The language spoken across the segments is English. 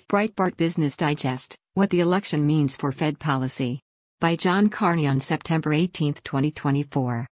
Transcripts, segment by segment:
Breitbart Business Digest: What the Election Means for Fed Policy. By John Carney on September 18, 2024.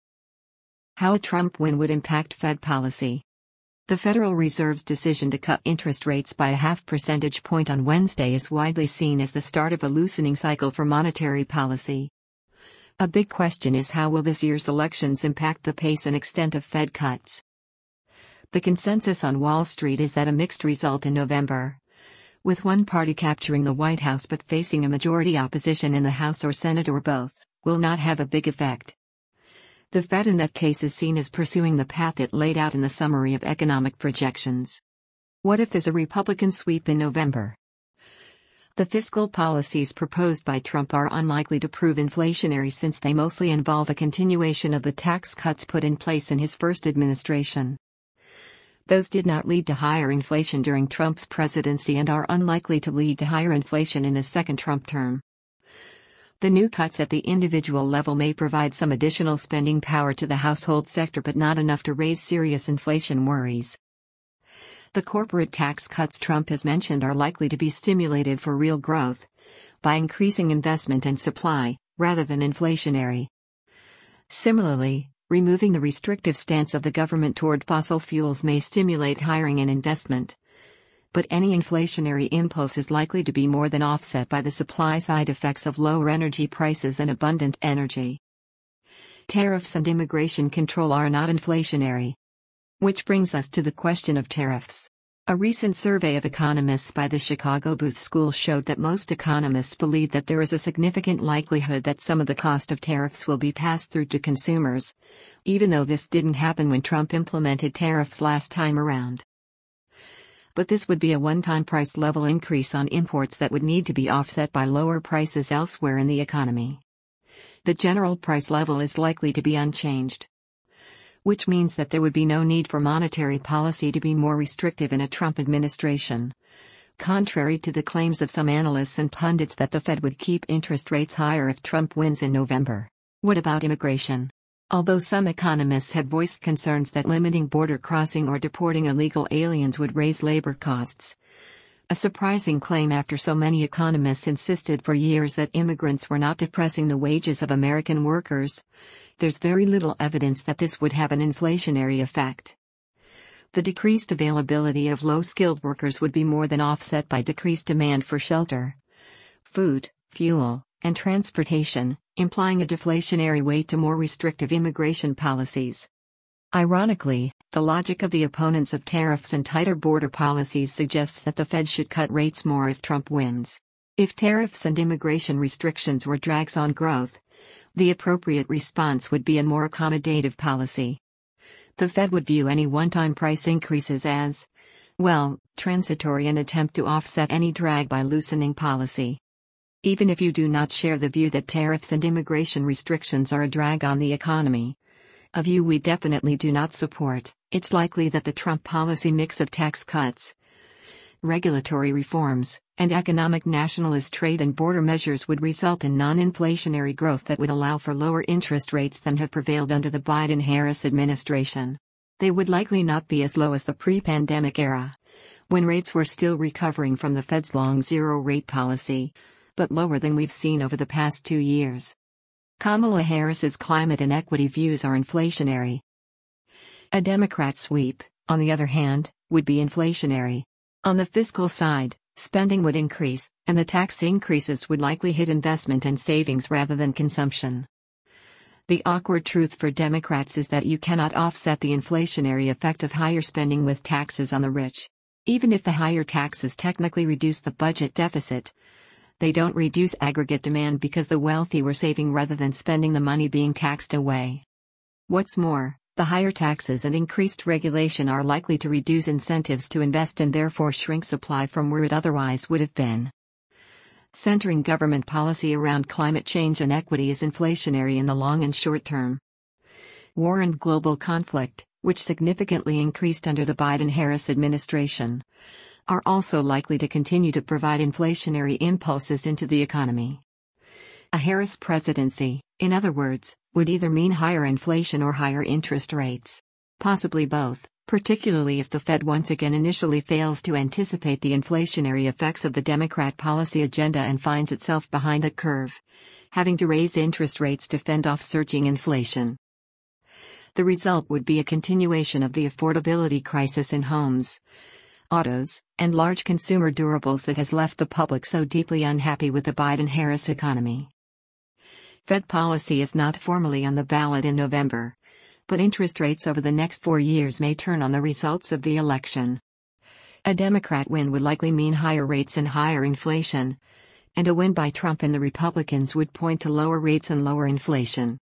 How a Trump win would impact Fed policy. The Federal Reserve's decision to cut interest rates by a half percentage point on Wednesday is widely seen as the start of a loosening cycle for monetary policy. A big question is, how will this year's elections impact the pace and extent of Fed cuts? The consensus on Wall Street is that a mixed result in November, with one party capturing the White House but facing a majority opposition in the House or Senate or both, will not have a big effect. The Fed in that case is seen as pursuing the path it laid out in the summary of economic projections. What if there's a Republican sweep in November? The fiscal policies proposed by Trump are unlikely to prove inflationary, since they mostly involve a continuation of the tax cuts put in place in his first administration. Those did not lead to higher inflation during Trump's presidency and are unlikely to lead to higher inflation in his second Trump term. The new cuts at the individual level may provide some additional spending power to the household sector, but not enough to raise serious inflation worries. The corporate tax cuts Trump has mentioned are likely to be stimulated for real growth by increasing investment and supply, rather than inflationary. Similarly, removing the restrictive stance of the government toward fossil fuels may stimulate hiring and investment. But any inflationary impulse is likely to be more than offset by the supply-side effects of lower energy prices and abundant energy. Tariffs and immigration control are not inflationary. Which brings us to the question of tariffs. A recent survey of economists by the Chicago Booth School showed that most economists believe that there is a significant likelihood that some of the cost of tariffs will be passed through to consumers, even though this didn't happen when Trump implemented tariffs last time around. But this would be a one-time price level increase on imports that would need to be offset by lower prices elsewhere in the economy. The general price level is likely to be unchanged, which means that there would be no need for monetary policy to be more restrictive in a Trump administration, contrary to the claims of some analysts and pundits that the Fed would keep interest rates higher if Trump wins in November. What about immigration? Although some economists have voiced concerns that limiting border crossing or deporting illegal aliens would raise labor costs, a surprising claim after so many economists insisted for years that immigrants were not depressing the wages of American workers, there's very little evidence that this would have an inflationary effect. The decreased availability of low-skilled workers would be more than offset by decreased demand for shelter, food, fuel, and transportation, implying a deflationary weight to more restrictive immigration policies. Ironically, the logic of the opponents of tariffs and tighter border policies suggests that the Fed should cut rates more if Trump wins. If tariffs and immigration restrictions were drags on growth, the appropriate response would be a more accommodative policy. The Fed would view any one-time price increases as, well, transitory, and attempt to offset any drag by loosening policy. Even if you do not share the view that tariffs and immigration restrictions are a drag on the economy, a view we definitely do not support, it's likely that the Trump policy mix of tax cuts, regulatory reforms, and economic nationalist trade and border measures would result in non-inflationary growth that would allow for lower interest rates than have prevailed under the Biden-Harris administration. They would likely not be as low as the pre-pandemic era, when rates were still recovering from the Fed's long zero-rate policy, but lower than we've seen over the past 2 years. Kamala Harris's climate and equity views are inflationary. A Democrat sweep, on the other hand, would be inflationary. On the fiscal side, spending would increase, and the tax increases would likely hit investment and savings rather than consumption. The awkward truth for Democrats is that you cannot offset the inflationary effect of higher spending with taxes on the rich. Even if the higher taxes technically reduce the budget deficit, they don't reduce aggregate demand because the wealthy were saving rather than spending the money being taxed away. What's more, the higher taxes and increased regulation are likely to reduce incentives to invest and therefore shrink supply from where it otherwise would have been. Centering government policy around climate change and equity is inflationary in the long and short term. War and global conflict, which significantly increased under the Biden-Harris administration, are also likely to continue to provide inflationary impulses into the economy. A Harris presidency, in other words, would either mean higher inflation or higher interest rates. Possibly both, particularly if the Fed once again initially fails to anticipate the inflationary effects of the Democrat policy agenda and finds itself behind the curve, having to raise interest rates to fend off surging inflation. The result would be a continuation of the affordability crisis in homes, autos, and large consumer durables that has left the public so deeply unhappy with the Biden-Harris economy. Fed policy is not formally on the ballot in November, but interest rates over the next 4 years may turn on the results of the election. A Democrat win would likely mean higher rates and higher inflation, and a win by Trump and the Republicans would point to lower rates and lower inflation.